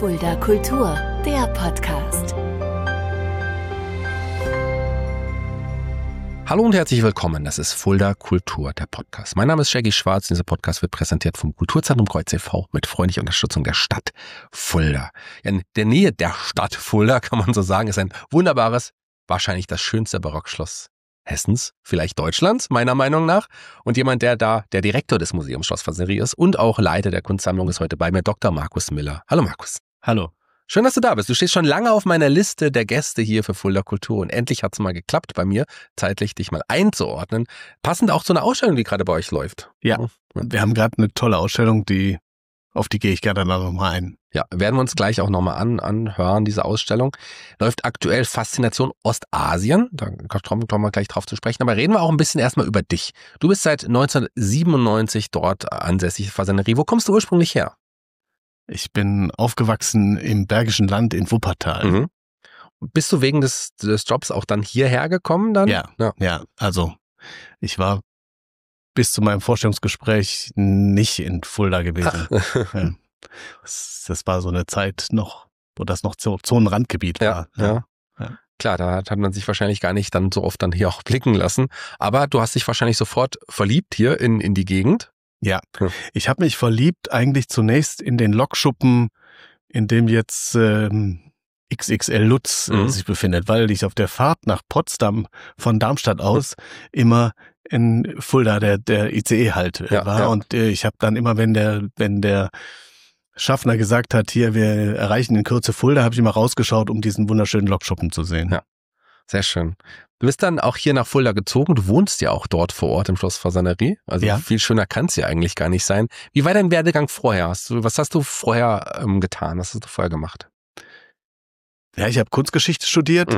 Fulda Kultur, der Podcast. Hallo und herzlich willkommen, das ist Fulda Kultur, der Podcast. Mein Name ist Shaggy Schwarz, dieser Podcast wird präsentiert vom Kulturzentrum Kreuz e.V. mit freundlicher Unterstützung der Stadt Fulda. In der Nähe der Stadt Fulda, kann man so sagen, ist ein wunderbares, wahrscheinlich das schönste Barockschloss Hessens, vielleicht Deutschlands, meiner Meinung nach. Und jemand, der Direktor des Museums Schlossfasanerie ist und auch Leiter der Kunstsammlung, ist heute bei mir, Dr. Markus Miller. Hallo Markus. Hallo. Schön, dass du da bist. Du stehst schon lange auf meiner Liste der Gäste hier für Fulda Kultur und endlich hat es mal geklappt bei mir, zeitlich dich mal einzuordnen. Passend auch zu einer Ausstellung, die gerade bei euch läuft. Ja, wir haben gerade eine tolle Ausstellung, auf die gehe ich gerne noch mal ein. Ja, werden wir uns gleich auch nochmal anhören, diese Ausstellung. Läuft aktuell Faszination Ostasien, da kommen wir gleich drauf zu sprechen, aber reden wir auch ein bisschen erstmal über dich. Du bist seit 1997 dort ansässig, Fasanerie. Wo kommst du ursprünglich her? Ich bin aufgewachsen im Bergischen Land in Wuppertal. Mhm. Bist du wegen des Jobs auch dann hierher gekommen dann? Ja, also ich war bis zu meinem Vorstellungsgespräch nicht in Fulda gewesen. Ja. Das war so eine Zeit noch, wo das noch Zonenrandgebiet war. Ja. Klar, da hat man sich wahrscheinlich gar nicht dann so oft dann hier auch blicken lassen. Aber du hast dich wahrscheinlich sofort verliebt hier in die Gegend. Ja, ich habe mich verliebt eigentlich zunächst in den Lokschuppen, in dem jetzt XXL Lutz sich befindet, weil ich auf der Fahrt nach Potsdam von Darmstadt aus immer in Fulda der ICE halt war. Ja. Und ich habe dann immer, wenn der Schaffner gesagt hat, hier, wir erreichen in Kürze Fulda, habe ich immer rausgeschaut, um diesen wunderschönen Lokschuppen zu sehen. Ja, sehr schön. Du bist dann auch hier nach Fulda gezogen. Du wohnst ja auch dort vor Ort im Schloss Fasanerie. Also Viel schöner kann es ja eigentlich gar nicht sein. Wie war dein Werdegang vorher? Was hast du vorher getan? Was hast du vorher gemacht? Ja, ich habe Kunstgeschichte studiert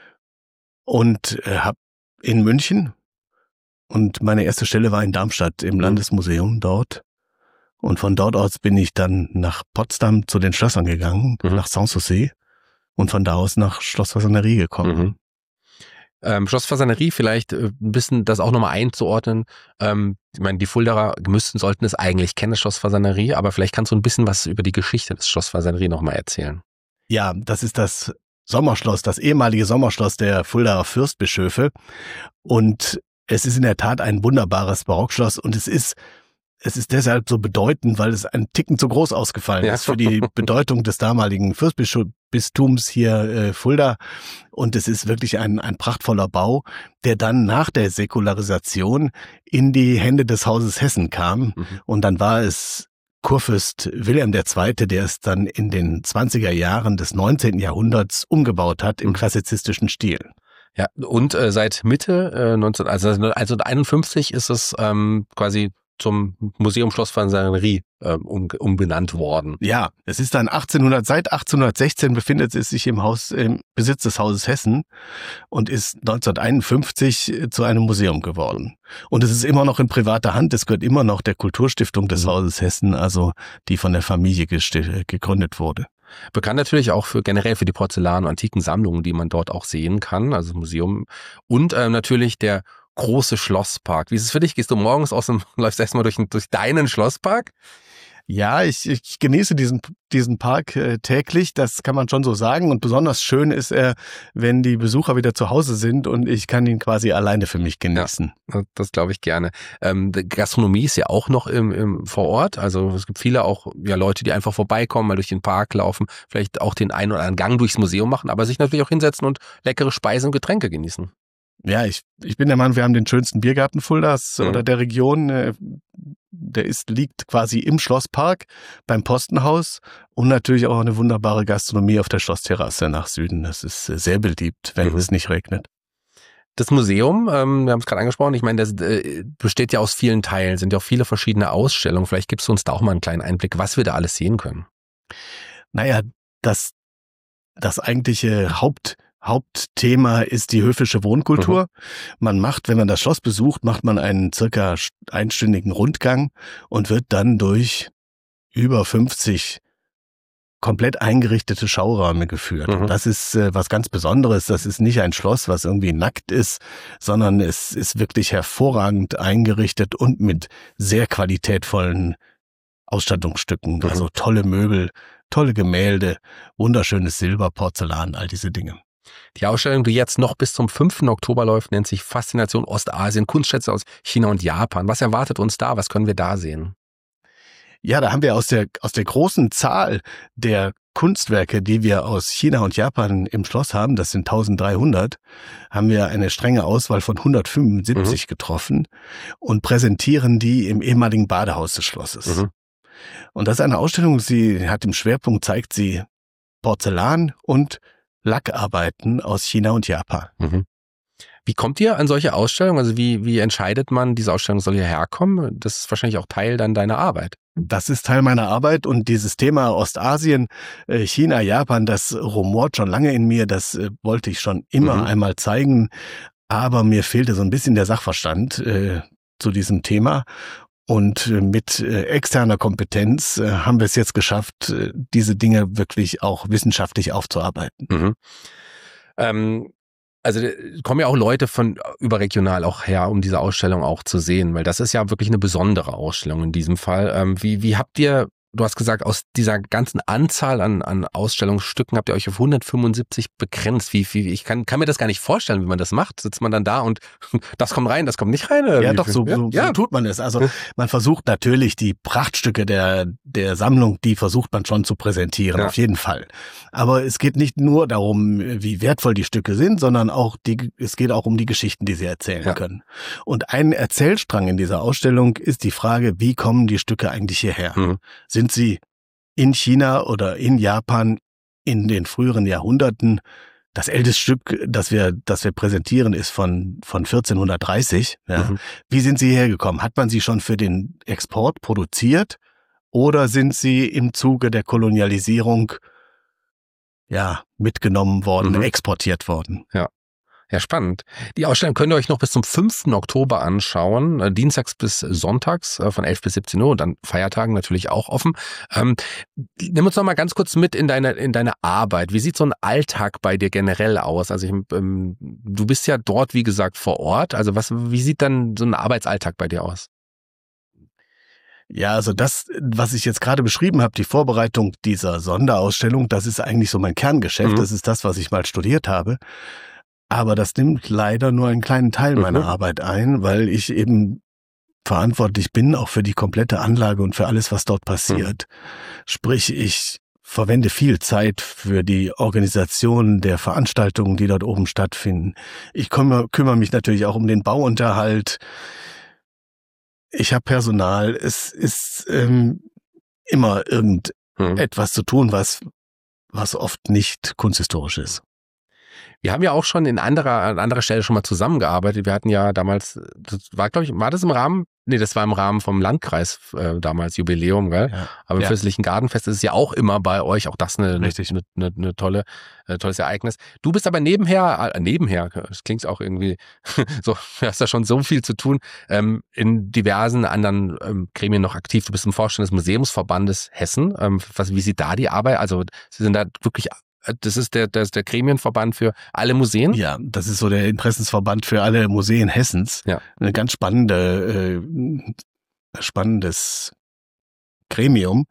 und habe in München. Und meine erste Stelle war in Darmstadt im Landesmuseum dort. Und von dort aus bin ich dann nach Potsdam zu den Schlössern gegangen, nach Sanssouci und von da aus nach Schloss Fasanerie gekommen. Schloss Fasanerie, vielleicht ein bisschen das auch nochmal einzuordnen. Ich meine, die Fuldaer sollten es eigentlich kennen, das Schloss Fasanerie, aber vielleicht kannst du ein bisschen was über die Geschichte des Schloss Fasanerie nochmal erzählen. Ja, das ist das Sommerschloss, das ehemalige Sommerschloss der Fuldaer Fürstbischöfe. Und es ist in der Tat ein wunderbares Barockschloss und es ist deshalb so bedeutend, weil es ein Ticken zu groß ausgefallen ist für die Bedeutung des damaligen Fürstbistums hier Fulda. Und es ist wirklich ein prachtvoller Bau, der dann nach der Säkularisation in die Hände des Hauses Hessen kam. Und dann war es Kurfürst Wilhelm II., der es dann in den 20er Jahren des 19. Jahrhunderts umgebaut hat im klassizistischen Stil. Ja, und seit Mitte 1951 ist es quasi zum Museum Schloss Fasanerie umbenannt worden. Ja, es ist dann seit 1816 befindet es sich im Besitz des Hauses Hessen und ist 1951 zu einem Museum geworden. Und es ist immer noch in privater Hand, es gehört immer noch der Kulturstiftung des Hauses Hessen, also die von der Familie gegründet wurde. Bekannt natürlich auch generell für die Porzellan- und Antikensammlungen, die man dort auch sehen kann, also das Museum. Und natürlich der große Schlosspark. Wie ist es für dich? Gehst du morgens läufst erstmal durch deinen Schlosspark? Ja, ich genieße diesen Park täglich, das kann man schon so sagen. Und besonders schön ist er, wenn die Besucher wieder zu Hause sind und ich kann ihn quasi alleine für mich genießen. Ja, das glaube ich gerne. Gastronomie ist ja auch noch vor Ort. Also es gibt viele auch Leute, die einfach vorbeikommen, mal durch den Park laufen, vielleicht auch den einen oder anderen Gang durchs Museum machen, aber sich natürlich auch hinsetzen und leckere Speisen und Getränke genießen. Ja, ich bin der Meinung, wir haben den schönsten Biergarten Fuldas oder der Region. Der liegt quasi im Schlosspark beim Postenhaus und natürlich auch eine wunderbare Gastronomie auf der Schlossterrasse nach Süden. Das ist sehr beliebt, wenn es nicht regnet. Das Museum, wir haben es gerade angesprochen, ich meine, das besteht ja aus vielen Teilen, sind ja auch viele verschiedene Ausstellungen. Vielleicht gibst du uns da auch mal einen kleinen Einblick, was wir da alles sehen können. Naja, das eigentliche Hauptthema ist die höfische Wohnkultur. Man wenn man das Schloss besucht, macht man einen circa einstündigen Rundgang und wird dann durch über 50 komplett eingerichtete Schauräume geführt. Und das ist was ganz Besonderes. Das ist nicht ein Schloss, was irgendwie nackt ist, sondern es ist wirklich hervorragend eingerichtet und mit sehr qualitätvollen Ausstattungsstücken, also tolle Möbel, tolle Gemälde, wunderschönes Silber, Porzellan, all diese Dinge. Die Ausstellung, die jetzt noch bis zum 5. Oktober läuft, nennt sich Faszination Ostasien, Kunstschätze aus China und Japan. Was erwartet uns da? Was können wir da sehen? Ja, da haben wir aus der großen Zahl der Kunstwerke, die wir aus China und Japan im Schloss haben, das sind 1300, haben wir eine strenge Auswahl von 175 getroffen und präsentieren die im ehemaligen Badehaus des Schlosses. Und das ist eine Ausstellung, sie hat im Schwerpunkt, zeigt sie Porzellan und Lackarbeiten aus China und Japan. Wie kommt ihr an solche Ausstellungen? Also wie entscheidet man, diese Ausstellung soll hierher kommen? Das ist wahrscheinlich auch Teil dann deiner Arbeit. Das ist Teil meiner Arbeit und dieses Thema Ostasien, China, Japan, das rumort schon lange in mir, das wollte ich schon immer einmal zeigen, aber mir fehlte so ein bisschen der Sachverstand zu diesem Thema. Und mit externer Kompetenz haben wir es jetzt geschafft, diese Dinge wirklich auch wissenschaftlich aufzuarbeiten. Also kommen ja auch Leute von überregional auch her, um diese Ausstellung auch zu sehen, weil das ist ja wirklich eine besondere Ausstellung in diesem Fall. Wie habt ihr, du hast gesagt, aus dieser ganzen Anzahl an Ausstellungsstücken habt ihr euch auf 175 begrenzt. Ich kann mir das gar nicht vorstellen, wie man das macht. Sitzt man dann da und das kommt rein, das kommt nicht rein? Ja, doch, so tut man es. Also man versucht natürlich die Prachtstücke der Sammlung, die versucht man schon zu präsentieren, auf jeden Fall. Aber es geht nicht nur darum, wie wertvoll die Stücke sind, sondern es geht auch um die Geschichten, die sie erzählen können. Und ein Erzählstrang in dieser Ausstellung ist die Frage, wie kommen die Stücke eigentlich hierher? Sind sie in China oder in Japan in den früheren Jahrhunderten? Das älteste Stück, das wir präsentieren, ist von 1430. Ja. Wie sind sie hergekommen? Hat man sie schon für den Export produziert oder sind sie im Zuge der Kolonialisierung mitgenommen worden, exportiert worden? Ja, spannend. Die Ausstellung könnt ihr euch noch bis zum 5. Oktober anschauen, dienstags bis sonntags von 11 bis 17 Uhr und an Feiertagen natürlich auch offen. Nimm uns noch mal ganz kurz mit in deine Arbeit. Wie sieht so ein Alltag bei dir generell aus? Also du bist ja dort, wie gesagt, vor Ort. Also wie sieht dann so ein Arbeitsalltag bei dir aus? Ja, also das, was ich jetzt gerade beschrieben habe, die Vorbereitung dieser Sonderausstellung, das ist eigentlich so mein Kerngeschäft. Das ist das, was ich mal studiert habe. Aber das nimmt leider nur einen kleinen Teil meiner Arbeit ein, weil ich eben verantwortlich bin, auch für die komplette Anlage und für alles, was dort passiert. Sprich, ich verwende viel Zeit für die Organisation der Veranstaltungen, die dort oben stattfinden. Ich kümmere mich natürlich auch um den Bauunterhalt. Ich habe Personal. Es ist immer irgendetwas zu tun, was oft nicht kunsthistorisch ist. Wir haben ja auch schon an anderer Stelle schon mal zusammengearbeitet. Wir hatten ja damals, das war das im Rahmen? Nee, das war im Rahmen vom Landkreis damals, Jubiläum, gell? Ja. Aber im Fürstlichen Gartenfest ist es ja auch immer bei euch, auch das eine tolles Ereignis. Du bist aber nebenher, das klingt auch irgendwie so, du hast da schon so viel zu tun, in diversen anderen Gremien noch aktiv. Du bist im Vorstand des Museumsverbandes Hessen. Wie sieht da die Arbeit? Also Sie sind da wirklich... Das ist der Gremienverband für alle Museen? Ja, das ist so der Interessensverband für alle Museen Hessens. Ja. Eine ganz spannendes Gremium.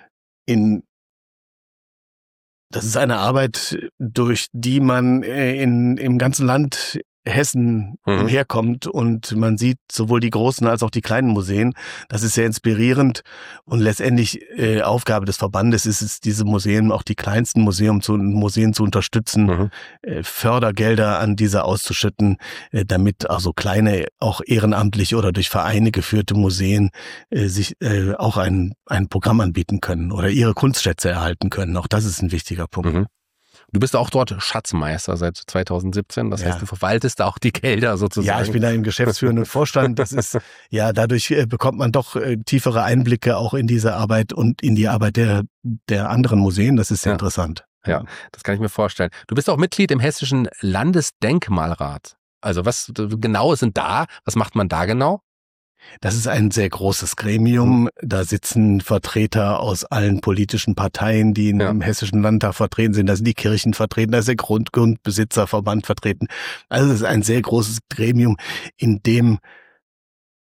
Das ist eine Arbeit, durch die man im ganzen Land Hessen herkommt und man sieht sowohl die großen als auch die kleinen Museen. Das ist sehr inspirierend und letztendlich Aufgabe des Verbandes ist es, diese Museen, auch die kleinsten Museen zu unterstützen, Fördergelder an diese auszuschütten, damit also kleine, auch ehrenamtlich oder durch Vereine geführte Museen sich auch ein Programm anbieten können oder ihre Kunstschätze erhalten können. Auch das ist ein wichtiger Punkt. Du bist auch dort Schatzmeister seit 2017, das heißt, du verwaltest auch die Gelder sozusagen. Ja, ich bin da im geschäftsführenden Vorstand. Das ist, dadurch bekommt man doch tiefere Einblicke auch in diese Arbeit und in die Arbeit der anderen Museen. Das ist sehr interessant. Ja, das kann ich mir vorstellen. Du bist auch Mitglied im Hessischen Landesdenkmalrat. Also was genau sind da? Was macht man da genau? Das ist ein sehr großes Gremium. Da sitzen Vertreter aus allen politischen Parteien, die im Hessischen Landtag vertreten sind. Da sind die Kirchen vertreten, da ist der Grundbesitzerverband vertreten. Also es ist ein sehr großes Gremium, in dem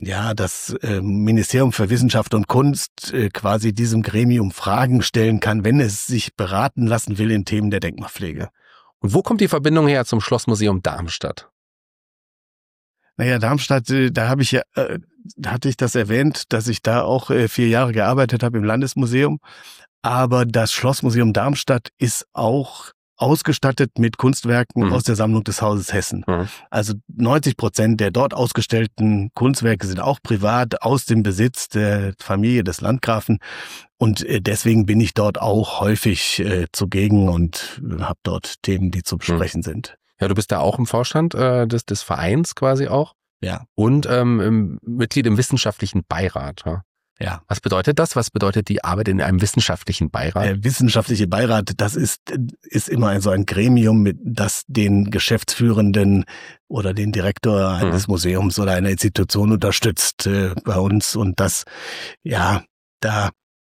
das Ministerium für Wissenschaft und Kunst quasi diesem Gremium Fragen stellen kann, wenn es sich beraten lassen will in Themen der Denkmalpflege. Und wo kommt die Verbindung her zum Schlossmuseum Darmstadt? Naja, Darmstadt, da hatte ich das erwähnt, dass ich da auch 4 Jahre gearbeitet habe im Landesmuseum. Aber das Schlossmuseum Darmstadt ist auch ausgestattet mit Kunstwerken aus der Sammlung des Hauses Hessen. Also 90% der dort ausgestellten Kunstwerke sind auch privat aus dem Besitz der Familie des Landgrafen. Und deswegen bin ich dort auch häufig zugegen und habe dort Themen, die zu besprechen sind. Ja, du bist da auch im Vorstand des Vereins quasi auch. Ja. Und Mitglied im wissenschaftlichen Beirat. Ja. Was bedeutet das? Was bedeutet die Arbeit in einem wissenschaftlichen Beirat? Der wissenschaftliche Beirat, das ist immer so ein Gremium, das den Geschäftsführenden oder den Direktor eines Museums oder einer Institution unterstützt bei uns. Und das, ja, da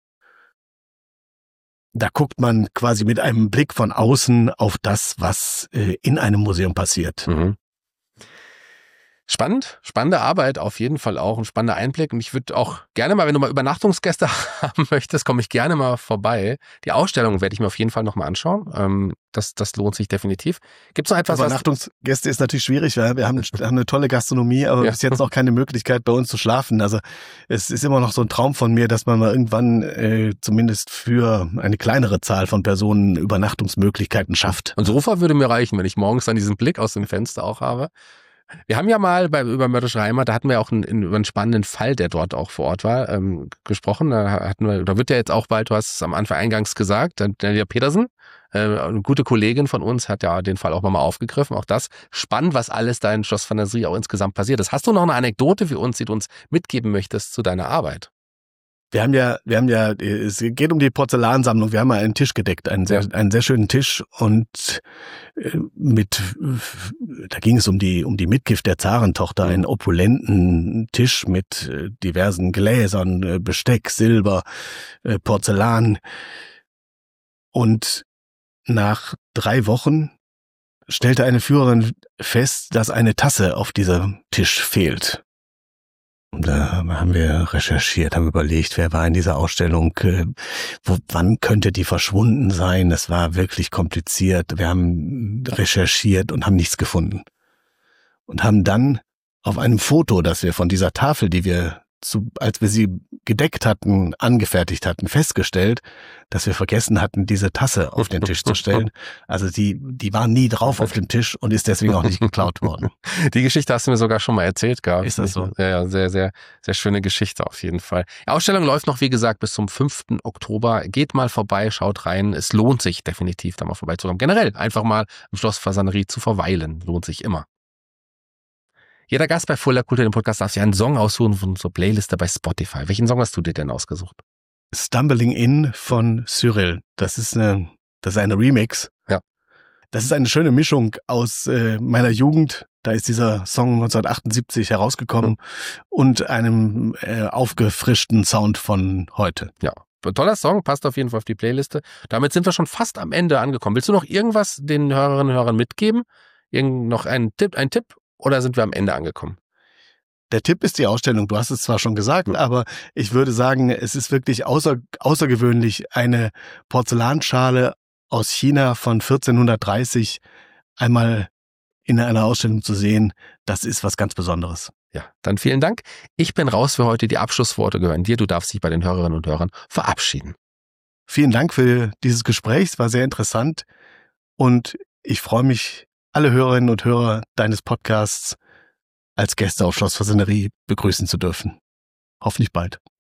guckt man quasi mit einem Blick von außen auf das, was in einem Museum passiert. Spannende Arbeit auf jeden Fall auch, ein spannender Einblick. Und ich würde auch gerne mal, wenn du mal Übernachtungsgäste haben möchtest, komme ich gerne mal vorbei. Die Ausstellung werde ich mir auf jeden Fall nochmal anschauen. Das lohnt sich definitiv. Gibt es noch etwas, Übernachtungsgäste ist natürlich schwierig, weil wir haben eine tolle Gastronomie, aber bis jetzt noch keine Möglichkeit, bei uns zu schlafen. Also es ist immer noch so ein Traum von mir, dass man mal irgendwann zumindest für eine kleinere Zahl von Personen Übernachtungsmöglichkeiten schafft. Ein Sofa würde mir reichen, wenn ich morgens dann diesen Blick aus dem Fenster auch habe. Wir haben ja mal über Mörderische Heimat, da hatten wir auch über einen spannenden Fall, der dort auch vor Ort war, gesprochen. Da wird ja jetzt auch bald, du hast es am Anfang eingangs gesagt, Daniela Petersen, eine gute Kollegin von uns, hat ja den Fall auch mal aufgegriffen. Auch das spannend, was alles da in Schloss Phantasie auch insgesamt passiert ist. Hast du noch eine Anekdote für uns, die du uns mitgeben möchtest zu deiner Arbeit? Wir haben ja, es geht um die Porzellansammlung. Wir haben mal einen Tisch gedeckt, einen sehr schönen Tisch und da ging es um die Mitgift der Zarentochter, einen opulenten Tisch mit diversen Gläsern, Besteck, Silber, Porzellan. Und nach 3 Wochen stellte eine Führerin fest, dass eine Tasse auf diesem Tisch fehlt. Und da haben wir recherchiert, haben überlegt, wer war in dieser Ausstellung, wann könnte die verschwunden sein. Es war wirklich kompliziert. Wir haben recherchiert und haben nichts gefunden. Und haben dann auf einem Foto, das wir von dieser Tafel, die wir, als wir sie gedeckt hatten, angefertigt hatten, festgestellt, dass wir vergessen hatten, diese Tasse auf den Tisch zu stellen. Also die war nie drauf auf dem Tisch und ist deswegen auch nicht geklaut worden. Die Geschichte hast du mir sogar schon mal erzählt gehabt. Ist das so? Ja, sehr, sehr, sehr schöne Geschichte auf jeden Fall. Die Ausstellung läuft noch, wie gesagt, bis zum 5. Oktober. Geht mal vorbei, schaut rein. Es lohnt sich definitiv, da mal vorbeizukommen. Generell einfach mal im Schloss Phantasie zu verweilen. Lohnt sich immer. Jeder Gast bei Fulda Kultur, dem Podcast, darf sich einen Song aussuchen von unserer Playliste bei Spotify. Welchen Song hast du dir denn ausgesucht? Stumbling In von Cyril. Das ist eine Remix. Ja. Das ist eine schöne Mischung aus meiner Jugend. Da ist dieser Song 1978 herausgekommen und einem aufgefrischten Sound von heute. Ja. Toller Song, passt auf jeden Fall auf die Playliste. Damit sind wir schon fast am Ende angekommen. Willst du noch irgendwas den Hörerinnen und Hörern mitgeben? Noch einen Tipp? Oder sind wir am Ende angekommen? Der Tipp ist die Ausstellung. Du hast es zwar schon gesagt, aber ich würde sagen, es ist wirklich außergewöhnlich, eine Porzellanschale aus China von 1430 einmal in einer Ausstellung zu sehen. Das ist was ganz Besonderes. Ja, dann vielen Dank. Ich bin raus für heute. Die Abschlussworte gehören dir. Du darfst dich bei den Hörerinnen und Hörern verabschieden. Vielen Dank für dieses Gespräch. Es war sehr interessant und ich freue mich, alle Hörerinnen und Hörer deines Podcasts als Gäste auf Schloss Phantasie begrüßen zu dürfen. Hoffentlich bald.